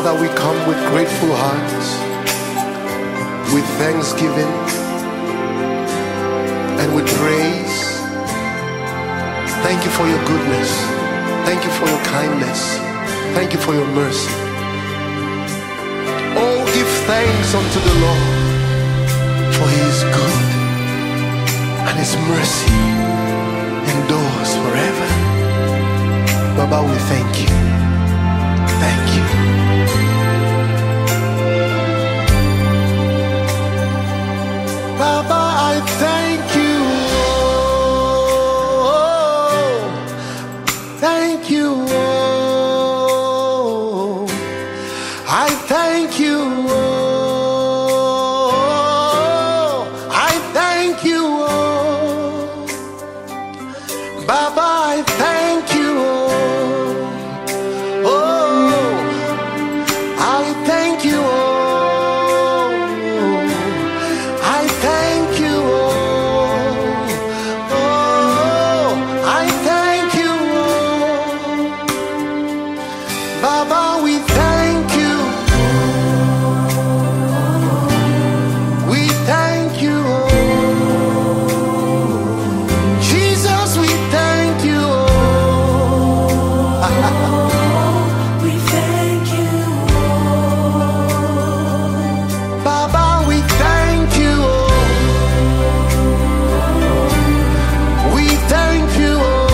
Father, we come with grateful hearts, with thanksgiving, and with praise. Thank you for your goodness. Thank you for your kindness. Thank you for your mercy. Oh, give thanks unto the Lord, for he is good, and his mercy endures forever. Baba, we thank you. Thank you. Baba, I thank you. Thank you. I thank you. I thank you. Baba, I thank you. I thank you. I thank you. I thank you. Baba, we thank you. We thank you. Jesus, we thank you. We thank you. Baba, we thank you. We thank you.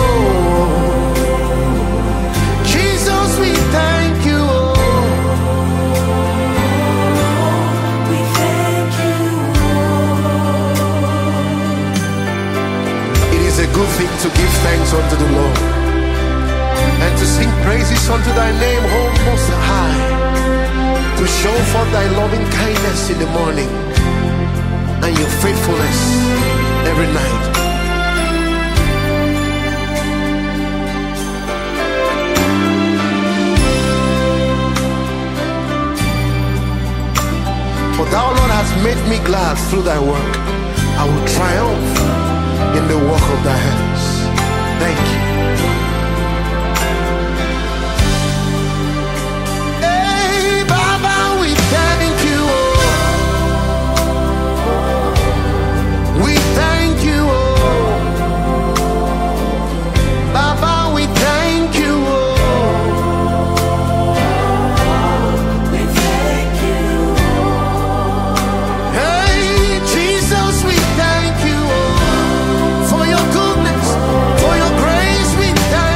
Jesus, we thank you. We thank you. It is a good thing to give thanks unto the Lord and to sing praises unto thy name, O Most High, to show forth thy loving kindness in the morning and your faithfulness every night. For thou, Lord, hast made me glad through thy work. I will triumph in the work of thy hands. Thank you. Hey, Baba, we thank you. We thank you. Baba, we thank you. We thank you. Hey, Jesus, we thank you for your goodness, for your grace. We thank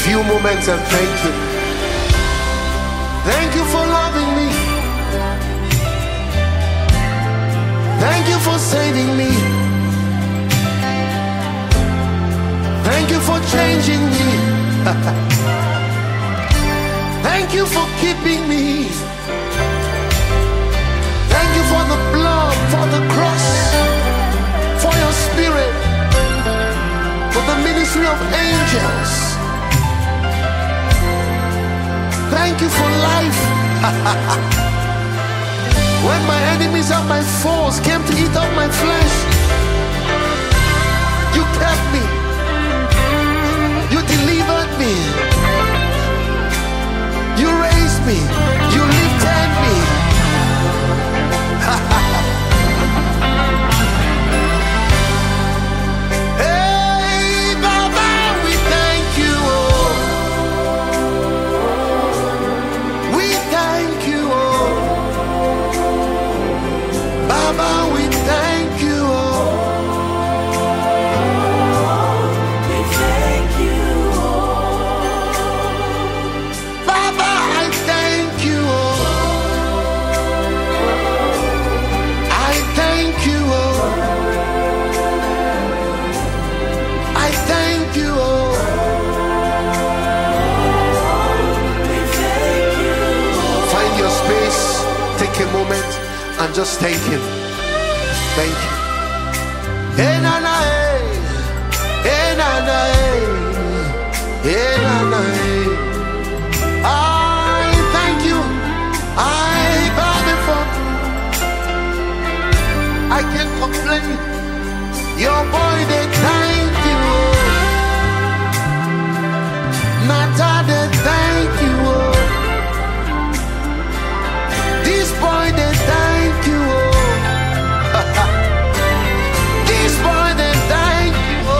few moments and thank you. Thank you for loving me. Thank you for saving me. Thank you for changing me. Thank you for keeping me. Thank you for the blood, for the cross, for your spirit, for the ministry of angels. Thank you for life. When my enemies and my foes came to eat up my flesh, you kept me. You delivered me. You raised me. You lifted me. Hey, Baba, we thank you. Oh. We thank you. Oh. Baba, we thank you. Oh. We thank you. Baba, I thank you. Oh. I thank you. Oh. I thank you. Oh. We thank you. Find your space, take a moment, and just thank Him. Thank you. Eh, na, na, eh. Eh, na, na, eh. Eh, na, na, eh. I thank you. I bow before. I can't complain. Your boy, they thank you. Nata, they thank you. This boy, they thank you. This boy, they thank you.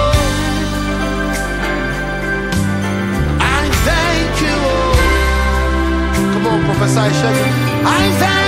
I thank you. Come on, Professor Ishaq. I thank